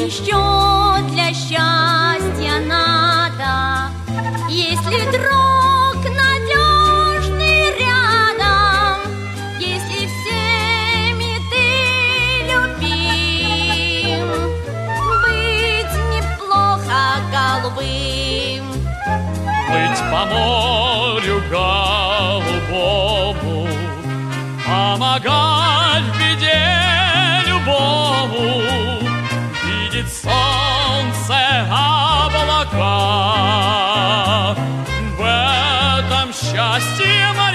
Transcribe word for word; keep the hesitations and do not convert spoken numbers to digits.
еще для счастья надо? Если друг надежный рядом, если всеми ты любим, быть неплохо голубым. Плыть по морю голубому, помогать в беде любому, видеть солнце, облака, в этом счастье